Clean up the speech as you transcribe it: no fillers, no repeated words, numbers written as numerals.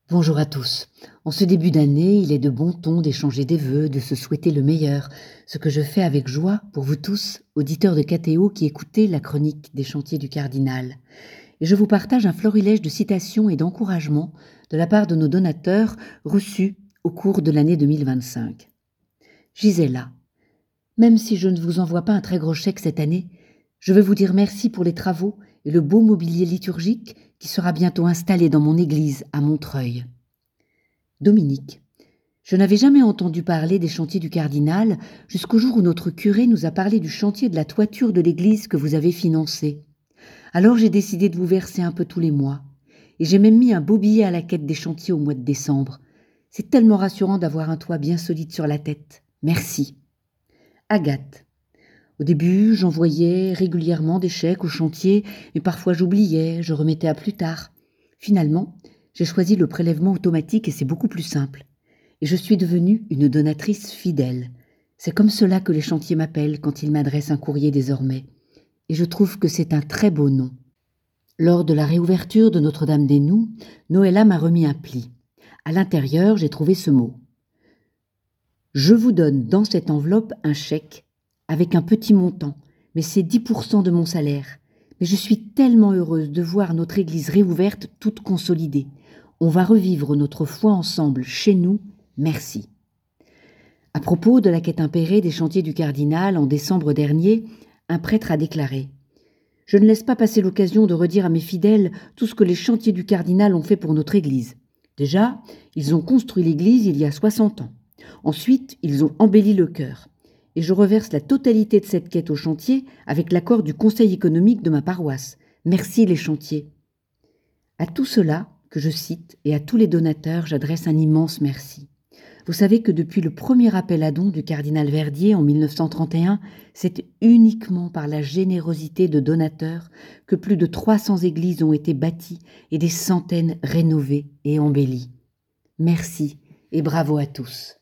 Bonjour à tous. En ce début d'année, il est de bon ton d'échanger des vœux, de se souhaiter le meilleur, ce que je fais avec joie pour vous tous, auditeurs de KTO qui écoutez la chronique des chantiers du Cardinal. Et je vous partage un florilège de citations et d'encouragements de la part de nos donateurs reçus au cours de l'année 2025. Gisela, même si je ne vous envoie pas un très gros chèque cette année, je veux vous dire merci pour les travaux et le beau mobilier liturgique qui sera bientôt installé dans mon église à Montreuil. Dominique, je n'avais jamais entendu parler des chantiers du Cardinal jusqu'au jour où notre curé nous a parlé du chantier de la toiture de l'église que vous avez financé. Alors j'ai décidé de vous verser un peu tous les mois. Et j'ai même mis un beau billet à la quête des chantiers au mois de décembre. C'est tellement rassurant d'avoir un toit bien solide sur la tête. Merci. Agathe. Au début, j'envoyais régulièrement des chèques au chantier, mais parfois j'oubliais, je remettais à plus tard. Finalement, j'ai choisi le prélèvement automatique et c'est beaucoup plus simple. Et je suis devenue une donatrice fidèle. C'est comme cela que les chantiers m'appellent quand ils m'adressent un courrier désormais. Et je trouve que c'est un très beau nom. Lors de la réouverture de Notre-Dame-des-Noux, Noëlla m'a remis un pli. À l'intérieur, j'ai trouvé ce mot. Je vous donne dans cette enveloppe un chèque avec un petit montant, mais c'est 10% de mon salaire. Mais je suis tellement heureuse de voir notre église réouverte toute consolidée. On va revivre notre foi ensemble chez nous. Merci. À propos de la quête impérée des chantiers du Cardinal en décembre dernier, un prêtre a déclaré « Je ne laisse pas passer l'occasion de redire à mes fidèles tout ce que les chantiers du Cardinal ont fait pour notre église. Déjà, ils ont construit l'église il y a 60 ans. Ensuite, ils ont embelli le chœur. Et je reverse la totalité de cette quête au chantier avec l'accord du conseil économique de ma paroisse. Merci les chantiers. » À tout cela, que je cite, et à tous les donateurs, j'adresse un immense merci. Vous savez que depuis le premier appel à dons du cardinal Verdier en 1931, c'est uniquement par la générosité de donateurs que plus de 300 églises ont été bâties et des centaines rénovées et embellies. Merci et bravo à tous.